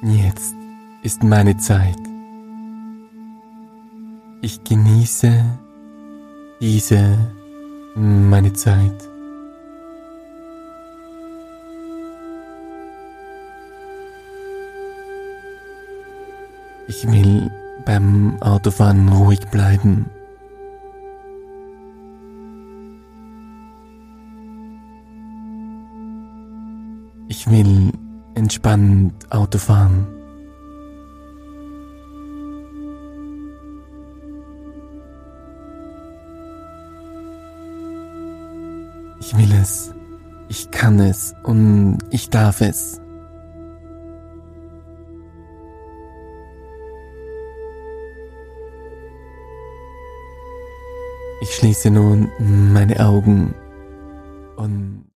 Jetzt ist meine Zeit. Ich genieße meine Zeit. Ich will beim Autofahren ruhig bleiben. Ich will entspannt Auto fahren. Ich will es, ich kann es und ich darf es. Ich schließe nun meine Augen und